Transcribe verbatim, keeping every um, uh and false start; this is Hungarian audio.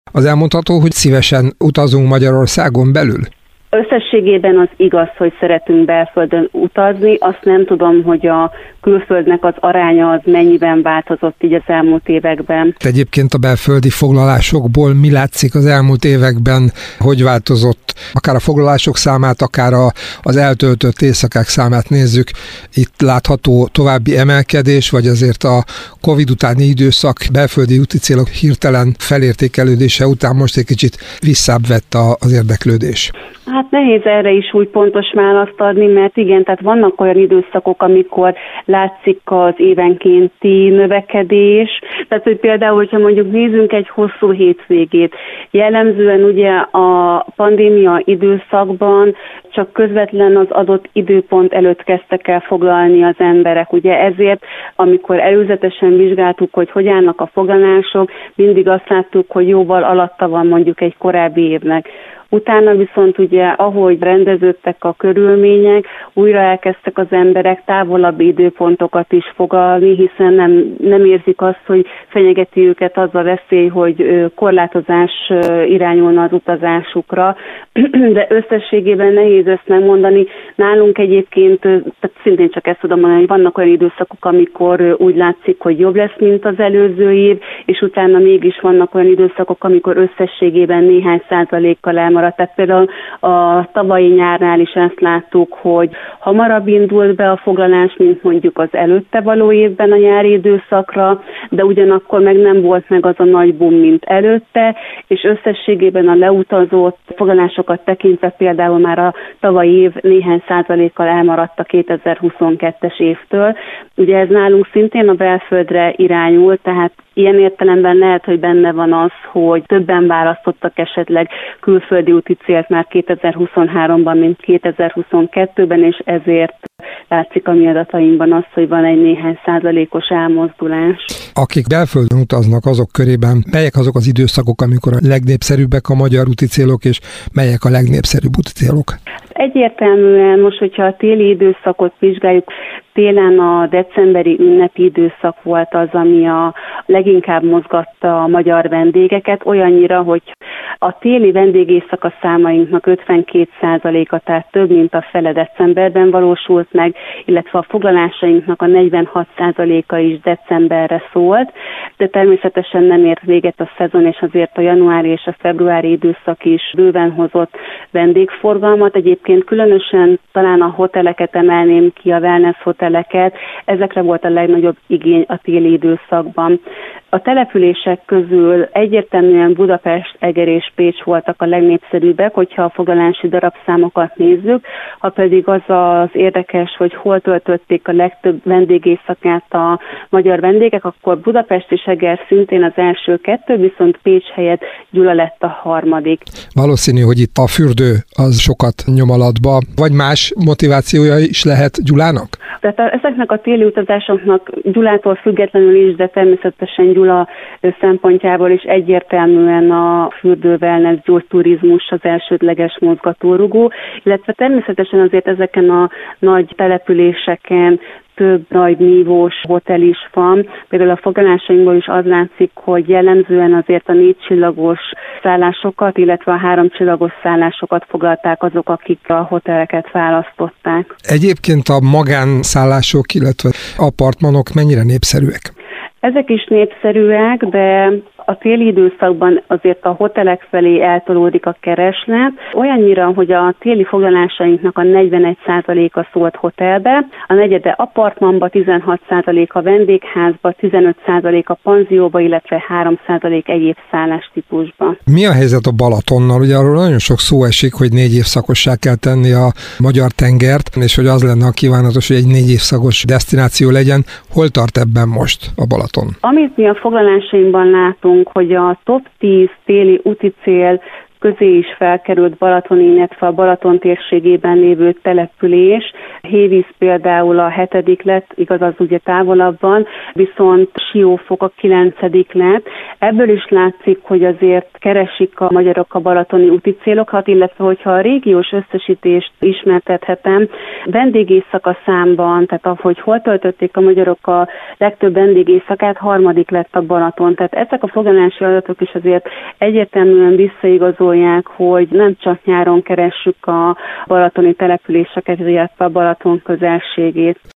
Az elmondható, hogy szívesen utazunk Magyarországon belül? Összességében az igaz, hogy szeretünk belföldön utazni, azt nem tudom, hogy a külföldnek az aránya az mennyiben változott így az elmúlt években. Egyébként a belföldi foglalásokból mi látszik az elmúlt években, hogy változott akár a foglalások számát, akár a, az eltöltött éjszakák számát nézzük. Itt látható további emelkedés, vagy azért a Covid utáni időszak belföldi úti célok hirtelen felértékelődése után most egy kicsit visszább vett az érdeklődés? Hát nehéz erre is úgy pontos választ adni, mert igen, tehát vannak olyan időszakok, amikor látszik az évenkénti növekedés. Tehát, hogy például, hogyha mondjuk nézzünk egy hosszú hétvégét, jellemzően ugye a pandémia időszakban csak közvetlen az adott időpont előtt kezdtek el foglalni az emberek. Ugye ezért, amikor előzetesen vizsgáltuk, hogy hogy állnak a foglalások, mindig azt láttuk, hogy jóval alatta van mondjuk egy korábbi évnek. Utána viszont ugye, ahogy rendeződtek a körülmények, újra elkezdtek az emberek távolabbi időpontokat is foglalni, hiszen nem, nem érzik azt, hogy fenyegeti őket az a veszély, hogy korlátozás irányulna az utazásukra, de összességében nehéz ezt megmondani. Nálunk egyébként, tehát szintén csak ezt tudom mondani, hogy vannak olyan időszakok, amikor úgy látszik, hogy jobb lesz, mint az előző év, és utána mégis vannak olyan időszakok, amikor összességében néhány százalékkal elmaradt. Tehát például a tavalyi nyárnál is ezt láttuk, hogy hamarabb indult be a foglalás, mint mondjuk az előtte való évben a nyári időszakra, de ugyanakkor meg nem volt meg az a nagy boom, mint előtte, és összességében a leutazott foglalásokat tekintve például már a tavalyi év néhány százalékkal elmaradt a kétezer-huszonkettes évtől. Ugye ez nálunk szintén a belföldre irányul, tehát ilyen értelemben lehet, hogy benne van az, hogy többen választottak esetleg külföldi úti célt már kétezer-huszonháromban, mint kétezer-huszonkettőben, és ezért látszik a mi adatainkban az, hogy van egy néhány százalékos elmozdulás. Akik belföldön utaznak, azok körében melyek azok az időszakok, amikor a legnépszerűbbek a magyar úti célok, és melyek a legnépszerűbb úti célok? Egyértelműen most, hogyha a téli időszakot vizsgáljuk, télen a decemberi ünnepi időszak volt az, ami a leginkább mozgatta a magyar vendégeket, olyannyira, hogy a téli vendégéjszaka számainknak ötvenkét százaléka, tehát több mint a fele decemberben valósult meg, illetve a foglalásainknak a negyvenhat százaléka is decemberre szólt, de természetesen nem ért véget a szezon, és azért a januári és a februári időszak is bőven hozott vendégforgalmat. Egyébként különösen talán a hoteleket emelném ki, a wellness hoteleket, ezekre volt a legnagyobb igény a téli időszakban. A települések közül egyértelműen Budapest, Eger és Pécs voltak a legnépszerűbbek, hogyha a foglalási darabszámokat nézzük, ha pedig az az érdekes, hogy hol töltötték a legtöbb vendégéjszakát a magyar vendégek, akkor Budapest és Eger szintén az első kettő, viszont Pécs helyett Gyula lett a harmadik. Valószínű, hogy itt a fürdő az sokat nyom alatba, vagy más motivációja is lehet Gyulának? Tehát ezeknek a téli utazásoknak Gyulától függetlenül is, de természetesen Gyula szempontjából is egyértelműen a fürdő, wellness, gyógyturizmus az elsődleges mozgatórugó, illetve természetesen azért ezeken a nagy településeken több nagy nívós hotel is van. Például a foglalásainkból is az látszik, hogy jellemzően azért a négy csillagos szállásokat, illetve a három csillagos szállásokat foglalták azok, akik a hoteleket választották. Egyébként a magánszállások, illetve apartmanok mennyire népszerűek? Ezek is népszerűek, de a téli időszakban azért a hotelek felé eltolódik a kereslet, olyannyira, hogy a téli foglalásainknak a negyvenegy százaléka szólt hotelbe, a negyede apartmanba, tizenhat százaléka vendégházba, tizenöt százaléka panzióba, illetve három százalék egyéb szállástípusba. Mi a helyzet a Balatonnal? Ugye arról nagyon sok szó esik, hogy négy évszakossá kell tenni a magyar tengert, és hogy az lenne a kívánatos, hogy egy négy évszakos desztináció legyen. Hol tart ebben most a Balaton? Amit mi a foglalásainkban látunk, hogy a top tíz téli úti cél közé is felkerült Balaton, illetve a Balaton térségében lévő település. Hévíz például a hetedik lett, igaz, az ugye távolabban, viszont Siófok a kilencedik lett. Ebből is látszik, hogy azért keresik a magyarok a balatoni úti célokat, illetve hogyha a régiós összesítést ismertethetem, vendégéjszaka számban, tehát ahogy hol töltötték a magyarok a legtöbb vendégéjszakát, harmadik lett a Balaton. Tehát ezek a foglalási adatok is azért egyértelműen visszaigazolják, hogy nem csak nyáron keressük a balatoni településeket, illetve a Balaton közelségét.